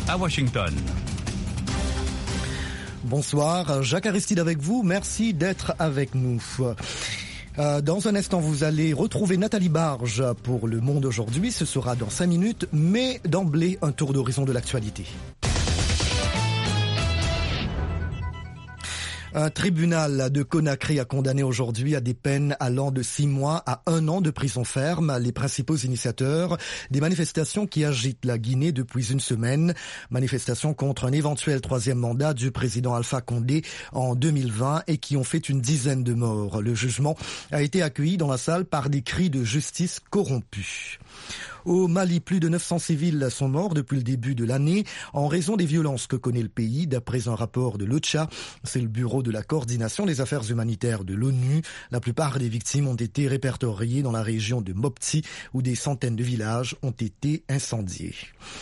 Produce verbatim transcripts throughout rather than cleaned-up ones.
à Washington. Bonsoir, Jacques Aristide avec vous. Merci d'être avec nous. Euh, dans un instant, vous allez retrouver Nathalie Barge pour Le Monde aujourd'hui. Ce sera dans cinq minutes, mais d'emblée, un tour d'horizon de l'actualité. Un tribunal de Conakry a condamné aujourd'hui à des peines allant de six mois à un an de prison ferme les principaux initiateurs des manifestations qui agitent la Guinée depuis une semaine. Manifestations contre un éventuel troisième mandat du président Alpha Condé en deux mille vingt et qui ont fait une dizaine de morts. Le jugement a été accueilli dans la salle par des cris de justice corrompue. Au Mali, plus de neuf cents civils sont morts depuis le début de l'année en raison des violences que connaît le pays, d'après un rapport de l'O C H A. C'est le bureau de la coordination des affaires humanitaires de l'ONU. La plupart des victimes ont été répertoriées dans la région de Mopti, où des centaines de villages ont été incendiés.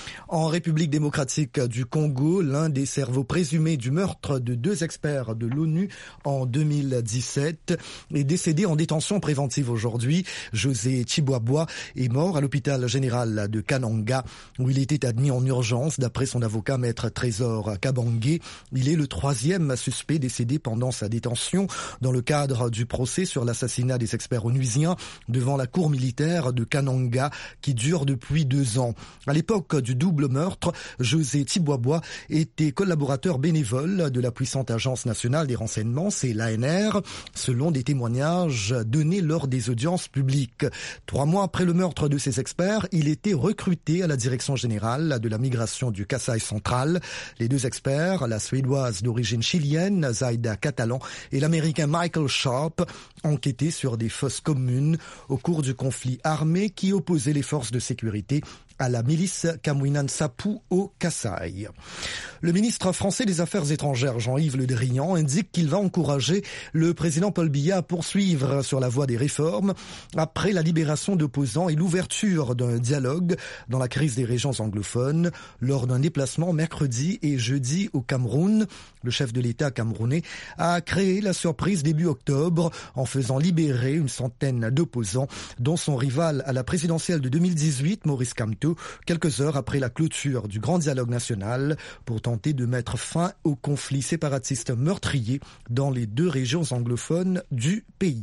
En République démocratique du Congo, l'un des cerveaux présumés du meurtre de deux experts de l'ONU en deux mille dix-sept est décédé en détention préventive aujourd'hui. José Chiboabwa est mort à l'hôpital général de Kananga, où il était admis en urgence. D'après son avocat, maître Trésor Kabangé, il est le troisième suspect décédé pendant sa détention dans le cadre du procès sur l'assassinat des experts onusiens devant la cour militaire de Kananga qui dure depuis deux ans. À l'époque du double meurtre, José Chiboabwa était collaborateur bénévole de la puissante agence nationale des renseignements, c'est l'A N R, selon des témoignages donnés lors des audiences publiques. Trois mois après le meurtre de ces experts, il était recruté à la direction générale de la migration du Kasaï central. Les deux experts, la suédoise d'origine chilienne, Zaida Catalan, et l'américain Michael Sharp, enquêtaient sur des fosses communes au cours du conflit armé qui opposait les forces de sécurité à la milice Kamwinan Sapu au Kasaï. Le ministre français des Affaires étrangères, Jean-Yves Le Drian, indique qu'il va encourager le président Paul Biya à poursuivre sur la voie des réformes après la libération d'opposants et l'ouverture d'un dialogue dans la crise des régions anglophones. Lors d'un déplacement mercredi et jeudi au Cameroun, le chef de l'État camerounais a créé la surprise début octobre en faisant libérer une centaine d'opposants, dont son rival à la présidentielle de deux mille dix-huit, Maurice Kamto, quelques heures après la clôture du grand dialogue national pour tenter de mettre fin au conflit séparatiste meurtrier dans les deux régions anglophones du pays.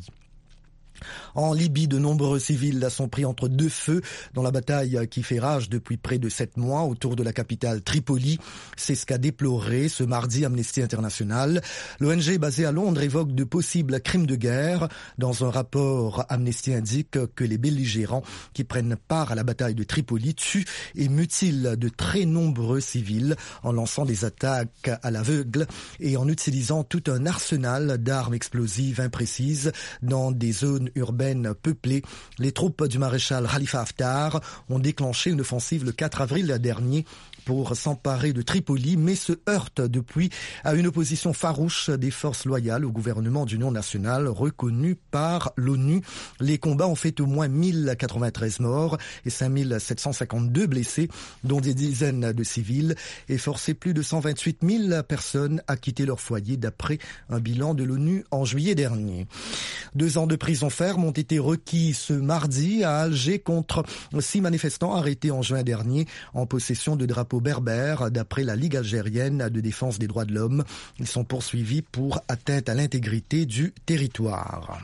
En Libye, de nombreux civils sont pris entre deux feux dans la bataille qui fait rage depuis près de sept mois autour de la capitale Tripoli. C'est ce qu'a déploré ce mardi Amnesty International. L'O N G basée à Londres évoque de possibles crimes de guerre. Dans un rapport, Amnesty indique que les belligérants qui prennent part à la bataille de Tripoli tuent et mutilent de très nombreux civils en lançant des attaques à l'aveugle et en utilisant tout un arsenal d'armes explosives imprécises dans des zones urbaines peuplées. Les troupes du maréchal Khalifa Haftar ont déclenché une offensive le quatre avril dernier pour s'emparer de Tripoli, mais se heurte depuis à une opposition farouche des forces loyales au gouvernement d'union nationale reconnu par l'ONU. Les combats ont fait au moins mille quatre-vingt-treize morts et cinq mille sept cent cinquante-deux blessés, dont des dizaines de civils, et forcé plus de cent vingt-huit mille personnes à quitter leur foyer d'après un bilan de l'ONU en juillet dernier. Deux ans de prison ferme ont été requis ce mardi à Alger contre six manifestants arrêtés en juin dernier en possession de drapeaux berbères, d'après la Ligue algérienne de défense des droits de l'homme. Ils sont poursuivis pour atteinte à l'intégrité du territoire.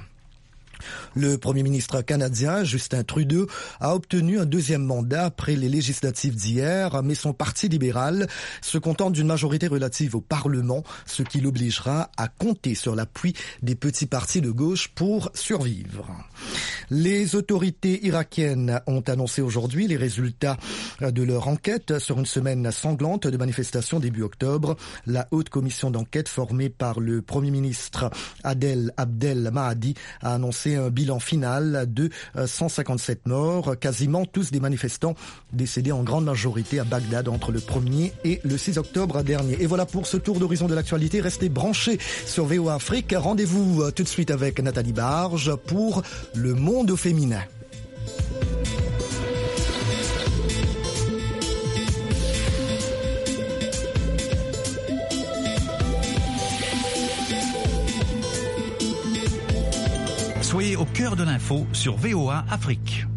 Le Premier ministre canadien, Justin Trudeau, a obtenu un deuxième mandat après les législatives d'hier, mais son parti libéral se contente d'une majorité relative au Parlement, ce qui l'obligera à compter sur l'appui des petits partis de gauche pour survivre. Les autorités irakiennes ont annoncé aujourd'hui les résultats de leur enquête sur une semaine sanglante de manifestations début octobre. La haute commission d'enquête formée par le Premier ministre Adel Abdel Mahdi a annoncé un bilan final de cent cinquante-sept morts, quasiment tous des manifestants décédés en grande majorité à Bagdad entre le premier et le six octobre dernier. Et voilà pour ce tour d'horizon de l'actualité. Restez branchés sur V O A Afrique. Rendez-vous tout de suite avec Nathalie Barge pour Le Monde au féminin. Soyez au cœur de l'info sur V O A Afrique.